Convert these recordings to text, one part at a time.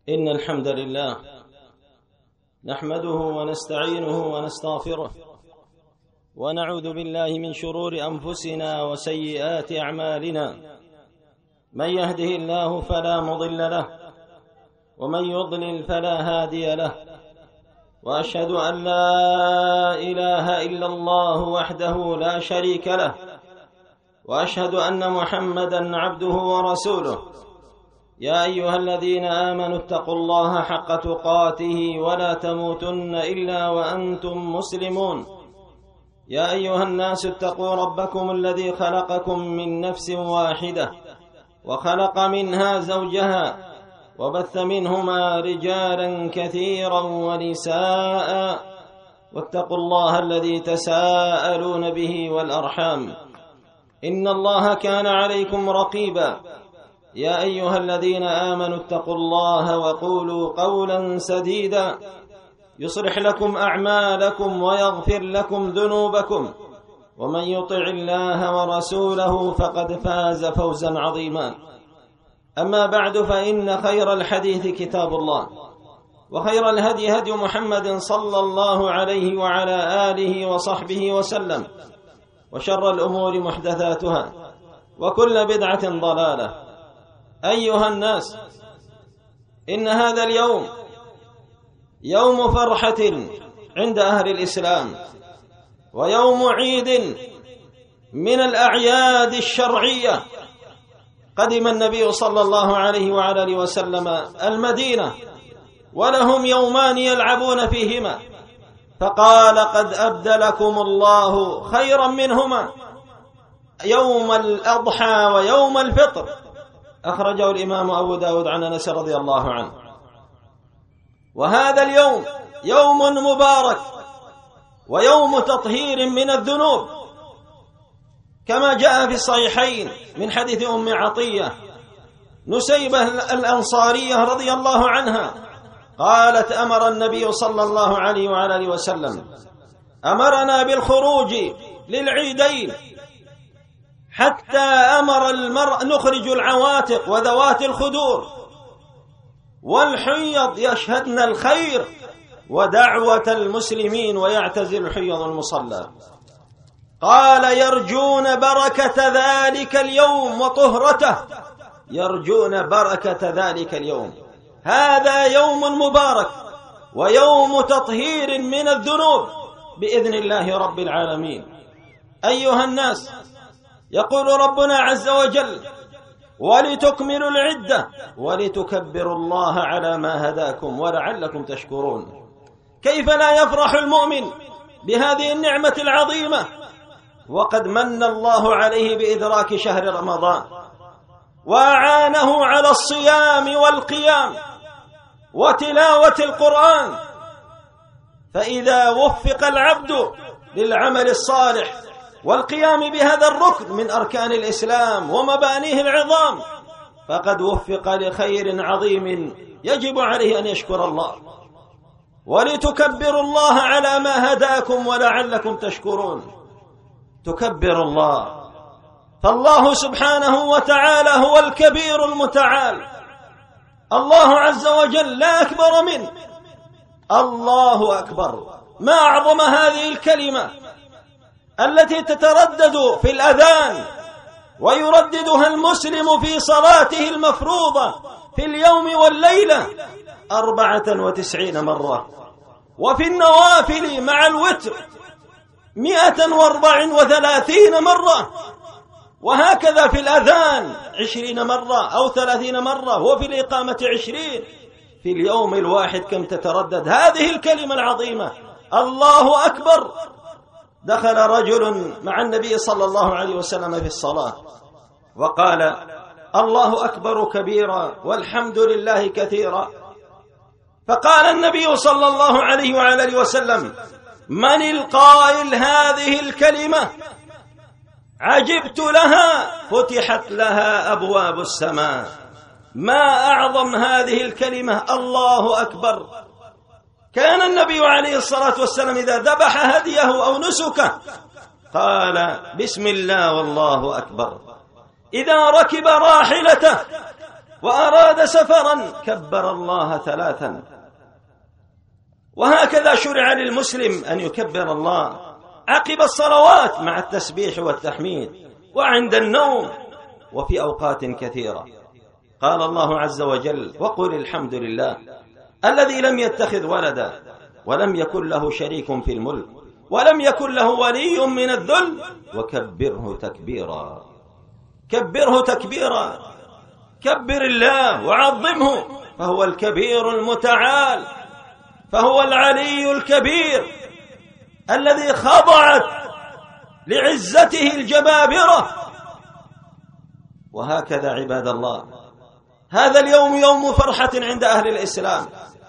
إن الحمد لله نحمده ونستعينه ونستغفره ونعوذ بالله من شرور أنفسنا وسيئات أعمالنا. من يهده الله فلا مضل له ومن يضلل فلا هادي له، وأشهد أن لا إله إلا الله وحده لا شريك له، وأشهد أن محمدًا عبده ورسوله. يا أيها الذين آمنوا اتقوا الله حق تقاته ولا تموتن إلا وأنتم مسلمون. يا أيها الناس اتقوا ربكم الذي خلقكم من نفس واحدة وخلق منها زوجها وبث منهما رجالا كثيرا ونساء، واتقوا الله الذي تساءلون به والأرحام إن الله كان عليكم رقيبا. يا أيها الذين آمنوا اتقوا الله وقولوا قولا سديدا يصلح لكم أعمالكم ويغفر لكم ذنوبكم، ومن يطع الله ورسوله فقد فاز فوزا عظيما. أما بعد، فإن خير الحديث كتاب الله، وخير الهدي هدي محمد صلى الله عليه وعلى آله وصحبه وسلم، وشر الأمور محدثاتها، وكل بدعة ضلالة. أيها الناس، إن هذا اليوم يوم فرحة عند أهل الإسلام، ويوم عيد من الأعياد الشرعية. قدم النبي صلى الله عليه وعلى آله وسلم المدينة ولهم يومان يلعبون فيهما، فقال: قد أبدلكم الله خيرا منهما يوم الأضحى ويوم الفطر. أخرجه الإمام أبو داود عن أنس رضي الله عنه. وهذا اليوم يوم مبارك ويوم تطهير من الذنوب، كما جاء في الصحيحين من حديث أم عطية نسيبة الأنصارية رضي الله عنها قالت: أمر النبي صلى الله عليه وعلى آله وسلم أمرنا بالخروج للعيدين، حتى أمر المرء نخرج العواتق وذوات الخدور والحيض يشهدن الخير ودعوة المسلمين ويعتزل حيض المصلى. قال: يرجون بركة ذلك اليوم وطهرته، يرجون بركة ذلك اليوم. هذا يوم مبارك ويوم تطهير من الذنوب بإذن الله رب العالمين. أيها الناس، يقول ربنا عز وجل: ولتكملوا العدة ولتكبروا الله على ما هداكم ولعلكم تشكرون. كيف لا يفرح المؤمن بهذه النعمة العظيمة وقد من الله عليه بإدراك شهر رمضان وأعانه على الصيام والقيام وتلاوة القرآن. فإذا وفق العبد للعمل الصالح والقيام بهذا الركن من أركان الإسلام ومبانيه العظام، فقد وفق لخير عظيم يجب عليه أن يشكر الله. ولتكبروا الله على ما هداكم ولعلكم تشكرون. تكبر الله، فالله سبحانه وتعالى هو الكبير المتعال، الله عز وجل لا أكبر منه. الله أكبر، ما أعظم هذه الكلمة التي تتردد في الأذان ويرددها المسلم في صلاته المفروضة في اليوم والليلة 94 مرة، وفي النوافل مع الوتر 134 مرة، وهكذا في الأذان 20 مرة أو 30 مرة، وفي الإقامة 20. في اليوم الواحد كم تتردد هذه الكلمة العظيمة الله أكبر. دخل رجل مع النبي صلى الله عليه وسلم في الصلاة وقال: الله أكبر كبيرا والحمد لله كثيرا. فقال النبي صلى الله عليه وعلى آله وسلم: من القائل هذه الكلمة؟ عجبت لها، فتحت لها أبواب السماء. ما أعظم هذه الكلمة الله أكبر. كان النبي عليه الصلاة والسلام إذا ذبح هديه أو نسكه قال: بسم الله والله أكبر. إذا ركب راحلته وأراد سفرا كبر الله 3. وهكذا شرع للمسلم أن يكبر الله عقب الصلوات مع التسبيح والتحميد، وعند النوم، وفي أوقات كثيرة. قال الله عز وجل: وقل الحمد لله الذي لم يتخذ ولدا ولم يكن له شريك في الملك ولم يكن له ولي من الذل وكبره تكبيرا. كبره تكبيرا، كبر الله وعظمه، فهو الكبير المتعال، فهو العلي الكبير الذي خضعت لعزته الجبابرة. وهكذا عباد الله، هذا اليوم يوم فرحة عند أهل الإسلام،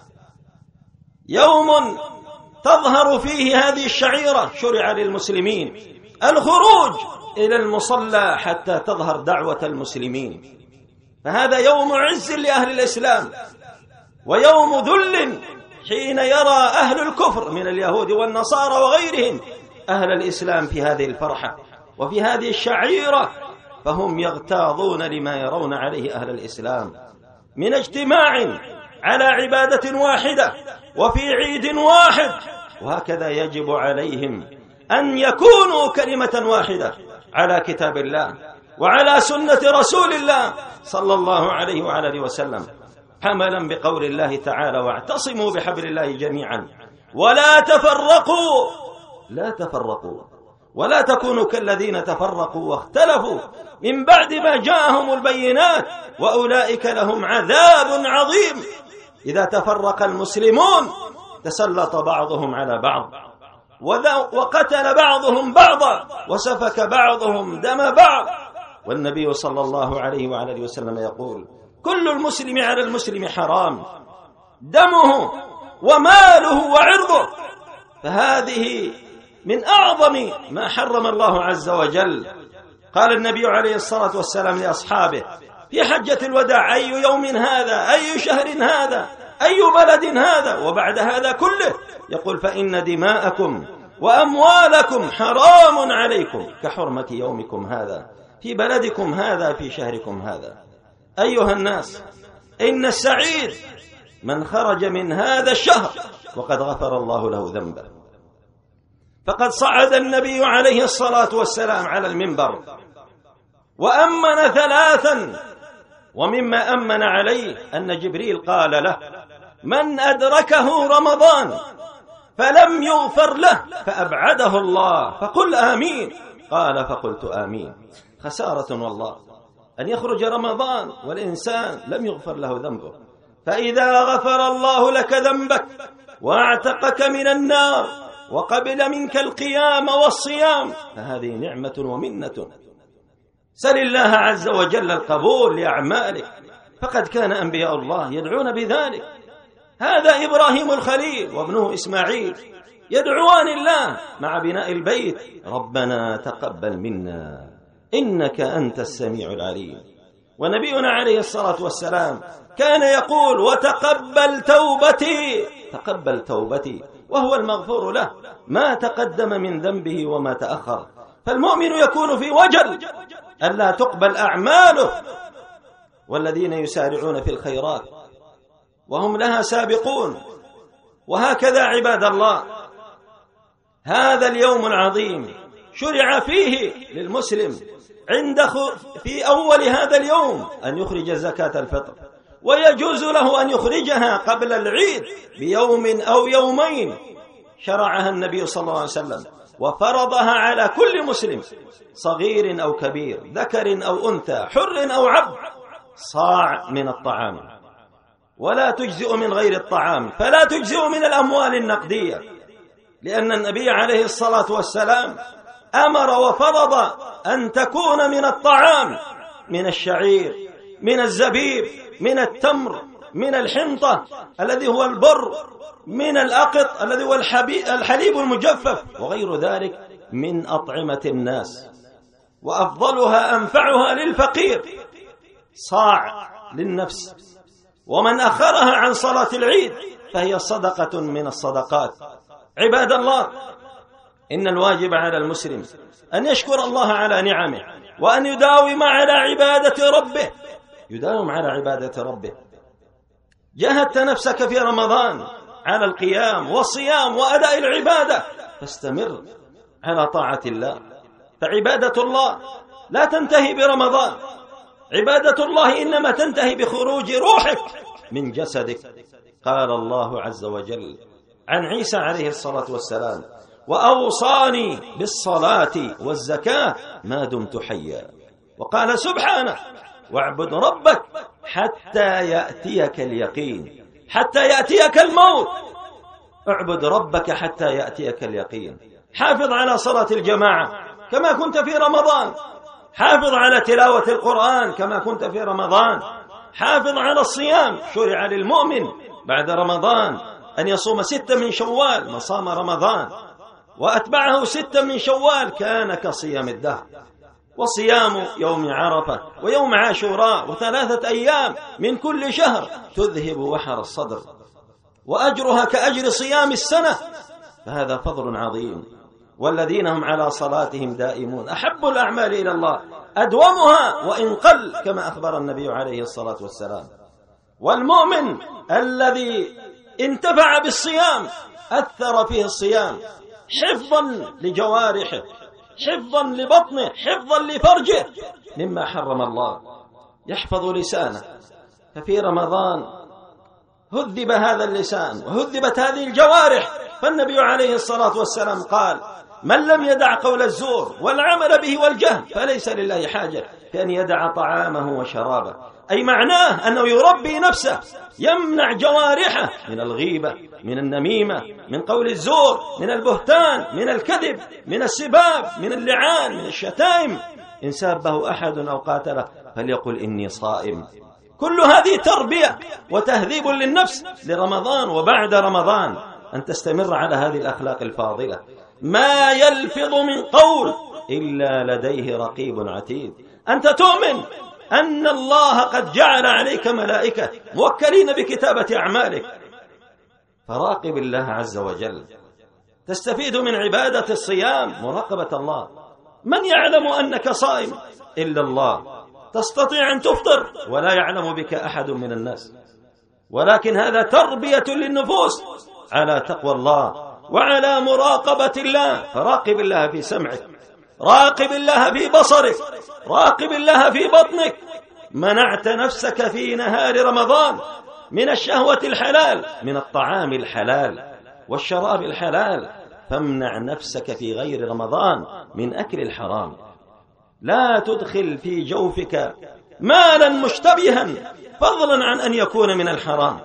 يوم تظهر فيه هذه الشعيرة. شرع للمسلمين الخروج إلى المصلى حتى تظهر دعوة المسلمين، فهذا يوم عز لأهل الإسلام ويوم ذل حين يرى أهل الكفر من اليهود والنصارى وغيرهم أهل الإسلام في هذه الفرحة وفي هذه الشعيرة، فهم يغتاظون لما يرون عليه أهل الإسلام من اجتماع على عبادة واحدة وفي عيد واحد. وهكذا يجب عليهم أن يكونوا كلمة واحدة على كتاب الله وعلى سنة رسول الله صلى الله عليه وعلى آله وسلم، حملا بقول الله تعالى: واعتصموا بحبل الله جميعا ولا تفرقوا. لا تفرقوا ولا تكونوا كالذين تفرقوا واختلفوا من بعد ما جاءهم البينات وأولئك لهم عذاب عظيم. إذا تفرق المسلمون تسلط بعضهم على بعض وقتل بعضهم بعضا وسفك بعضهم دم بعض. والنبي صلى الله عليه وعلى آله وسلم يقول: كل المسلم على المسلم حرام دمه وماله وعرضه. فهذه من أعظم ما حرم الله عز وجل. قال النبي عليه الصلاة والسلام لأصحابه في حجة الوداع: أي يوم هذا؟ أي شهر هذا؟ أي بلد هذا؟ وبعد هذا كله يقول: فإن دماءكم وأموالكم حرام عليكم كحرمة يومكم هذا في بلدكم هذا في شهركم هذا. أيها الناس، إن السعيد من خرج من هذا الشهر وقد غفر الله له ذنبه. فقد صعد النبي عليه الصلاة والسلام على المنبر وأمن 3، ومما أمن عليه أن جبريل قال له: من أدركه رمضان فلم يغفر له فأبعده الله فقل آمين. قال: فقلت آمين. خسارة والله أن يخرج رمضان والإنسان لم يغفر له ذنبه. فإذا غفر الله لك ذنبك واعتقك من النار وقبل منك القيام والصيام فهذه نعمة ومنة. سل الله عز وجل القبول لأعمالك، فقد كان أنبياء الله يدعون بذلك. هذا إبراهيم الخليل وابنه إسماعيل يدعوان الله مع بناء البيت: ربنا تقبل منا إنك أنت السميع العليم. ونبينا عليه الصلاة والسلام كان يقول: وتقبل توبتي. تقبل توبتي، وهو المغفور له ما تقدم من ذنبه وما تأخر. فالمؤمن يكون في وجل ألا تقبل أعماله، والذين يسارعون في الخيرات وهم لها سابقون. وهكذا عباد الله، هذا اليوم العظيم شرع فيه للمسلم في أول هذا اليوم أن يخرج زكاة الفطر، ويجوز له أن يخرجها قبل العيد بيوم أو يومين. شرعها النبي صلى الله عليه وسلم وفرضها على كل مسلم صغير أو كبير، ذكر أو أنثى، حر أو عبد، صاع من الطعام، ولا تجزئ من غير الطعام، فلا تجزئ من الأموال النقدية، لأن النبي عليه الصلاة والسلام أمر وفرض أن تكون من الطعام، من الشعير، من الزبيب، من التمر، من الحنطة الذي هو البر، من الأقط الذي هو الحليب المجفف، وغير ذلك من أطعمة الناس. وأفضلها أنفعها للفقير، صاع للنفس. ومن أخرها عن صلاة العيد فهي صدقة من الصدقات. عباد الله، إن الواجب على المسلم أن يشكر الله على نعمه، وأن يداوم على عبادة ربه، يداوم على عبادة ربه. جاهدت نفسك في رمضان على القيام والصيام وأداء العبادة، فاستمر على طاعة الله، فعبادة الله لا تنتهي برمضان، عبادة الله إنما تنتهي بخروج روحك من جسدك. قال الله عز وجل عن عيسى عليه الصلاة والسلام: وأوصاني بالصلاة والزكاة ما دمت حيا. وقال سبحانه: واعبد ربك حتى يأتيك اليقين، حتى يأتيك الموت. اعبد ربك حتى يأتيك اليقين. حافظ على صلاة الجماعة كما كنت في رمضان، حافظ على تلاوة القرآن كما كنت في رمضان، حافظ على الصيام. شرع للمؤمن بعد رمضان أن يصوم 6 من شوال، من صام رمضان وأتبعه 6 من شوال كان كصيام الدهر. وصيام يوم عرفة ويوم عاشوراء و3 أيام من كل شهر تذهب وحر الصدر، وأجرها كأجر صيام السنة، فهذا فضل عظيم. والذين هم على صلاتهم دائمون، أحب الأعمال إلى الله أدومها وإن قل، كما أخبر النبي عليه الصلاة والسلام. والمؤمن الذي انتفع بالصيام أثر فيه الصيام حفظا لجوارحه، حفظا لبطنه، حفظا لفرجه مما حرم الله، يحفظ لسانه. ففي رمضان هذب هذا اللسان وهذبت هذه الجوارح، فالنبي عليه الصلاة والسلام قال: من لم يدع قول الزور والعمل به والجهل فليس لله حاجة في أن يدع طعامه وشرابه. أي معناه أنه يربي نفسه، يمنع جوارحه من الغيبة، من النميمة، من قول الزور، من البهتان، من الكذب، من السباب، من اللعان، من الشتائم. إن سابه أحد أو قاتله فليقل إني صائم. كل هذه تربية وتهذيب للنفس لرمضان وبعد رمضان، أن تستمر على هذه الأخلاق الفاضلة. ما يلفظ من قول إلا لديه رقيب عتيد. أنت تؤمن أن الله قد جعل عليك ملائكة موكلين بكتابة أعمالك، فراقب الله عز وجل. تستفيد من عبادة الصيام مراقبة الله. من يعلم أنك صائم إلا الله. تستطيع أن تفطر ولا يعلم بك أحد من الناس، ولكن هذا تربية للنفوس على تقوى الله وعلى مراقبة الله. فراقب الله في سمعك، راقب الله في بصرك، راقب الله في بطنك. منعت نفسك في نهار رمضان من الشهوة الحلال، من الطعام الحلال والشراب الحلال، فامنع نفسك في غير رمضان من أكل الحرام. لا تدخل في جوفك مالا مشتبها فضلا عن أن يكون من الحرام.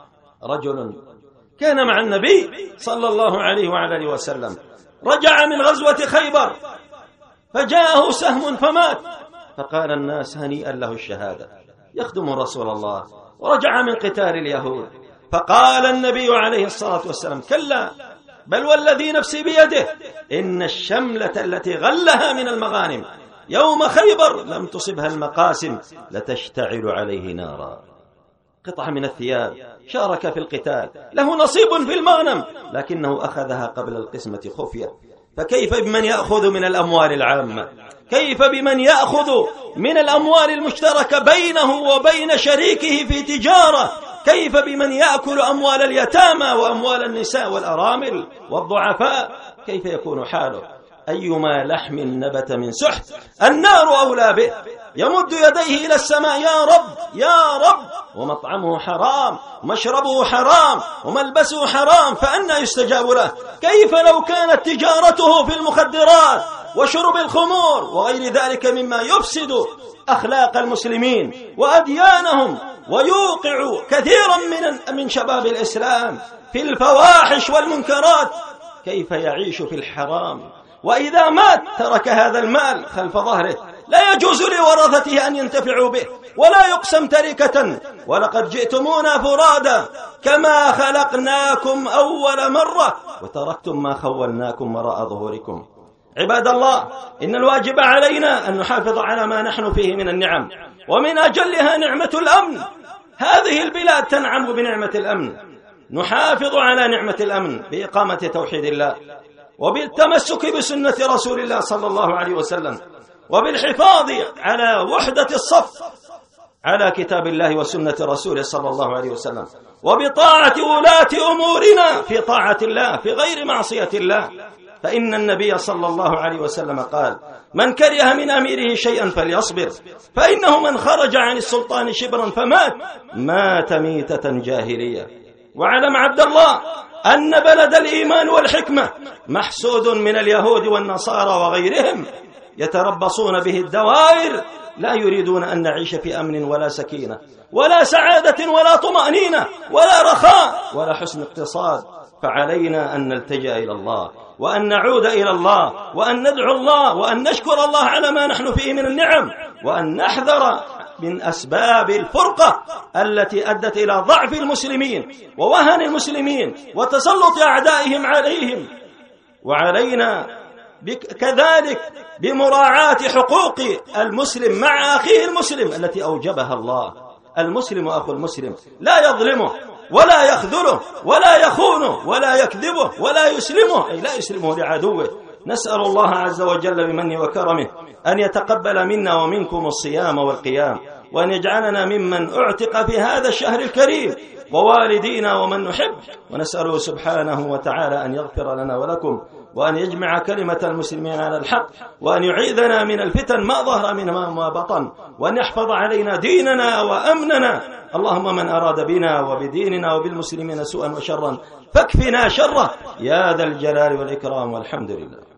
رجل كان مع النبي صلى الله عليه وعلى آله وسلم، رجع من غزوة خيبر فجاءه سهم فمات، فقال الناس هنيئا له الشهادة، يخدم رسول الله ورجع من قتال اليهود. فقال النبي عليه الصلاة والسلام: كلا، بل والذي نفسي بيده إن الشملة التي غلها من المغانم يوم خيبر لم تصبها المقاسم لتشتعل عليه نارا. قطعة من الثياب، شارك في القتال، له نصيب في المغنم، لكنه أخذها قبل القسمة خفية. فكيف بمن يأخذ من الأموال العامة؟ كيف بمن يأخذ من الأموال المشتركة بينه وبين شريكه في تجارة؟ كيف بمن يأكل أموال اليتامى وأموال النساء والأرامل والضعفاء؟ كيف يكون حاله؟ أيما لحم نبت من سحت النار أولى به. يمد يديه إلى السماء: يا رب يا رب، ومطعمه حرام، مشربه حرام، وملبسه حرام، فأنى يستجاب له؟ كيف لو كانت تجارته في المخدرات وشرب الخمور وغير ذلك مما يفسد أخلاق المسلمين وأديانهم ويوقع كثيرا من شباب الإسلام في الفواحش والمنكرات؟ كيف يعيش في الحرام؟ وإذا مات ترك هذا المال خلف ظهره، لا يجوز لورثته أن ينتفعوا به، ولا يقسم تركة. ولقد جئتمونا فرادا كما خلقناكم أول مرة وتركتم ما خولناكم وراء ظهوركم. عباد الله، إن الواجب علينا أن نحافظ على ما نحن فيه من النعم، ومن أجلها نعمة الأمن. هذه البلاد تنعم بنعمة الأمن، نحافظ على نعمة الأمن بإقامة توحيد الله، وبالتمسك بسنة رسول الله صلى الله عليه وسلم، وبالحفاظ على وحدة الصف، على كتاب الله وسنة رسوله صلى الله عليه وسلم، وبطاعة ولاة أمورنا في طاعة الله في غير معصية الله. فإن النبي صلى الله عليه وسلم قال: من كره من أميره شيئا فليصبر، فإنه من خرج عن السلطان شبرا مات ميتة جاهلية. واعلم عبد الله أن بلد الإيمان والحكمة محسود من اليهود والنصارى وغيرهم، يتربصون به الدوائر، لا يريدون أن نعيش في أمن ولا سكينة ولا سعادة ولا طمأنينة ولا رخاء ولا حسن اقتصاد. فعلينا أن نلتجأ إلى الله، وأن نعود إلى الله، وأن ندعو الله، وأن نشكر الله على ما نحن فيه من النعم، وأن نحذر من أسباب الفرقة التي أدت إلى ضعف المسلمين ووهن المسلمين وتسلط أعدائهم عليهم. وعلينا كذلك بمراعاة حقوق المسلم مع أخيه المسلم التي أوجبها الله. المسلم أخو المسلم لا يظلمه ولا يخذله ولا يخونه ولا يكذبه ولا يسلمه، أي لا يسلمه لعدوه. نسأل الله عز وجل بمنه وكرمه أن يتقبل منا ومنكم الصيام والقيام، وأن يجعلنا ممن أعتق في هذا الشهر الكريم، ووالدينا ومن نحب. ونسأله سبحانه وتعالى أن يغفر لنا ولكم، وأن يجمع كلمة المسلمين على الحق، وأن يعيذنا من الفتن ما ظهر منها وما بطن، وأن يحفظ علينا ديننا وأمننا. اللهم من أراد بنا وبديننا وبالمسلمين سوءا وشرا فاكفنا شره يا ذا الجلال والإكرام، والحمد لله.